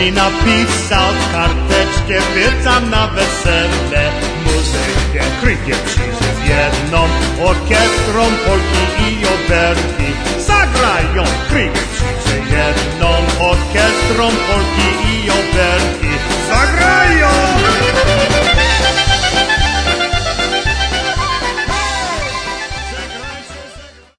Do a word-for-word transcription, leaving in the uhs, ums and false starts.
i napisał karteczkę, pytam na wesele. Muzykę kryje przyjdzie z jedną orkiestrą, polki i oberki. Zagrają kryje przyjdzie jedną orkiestrą, polki i oberki. Zagrają!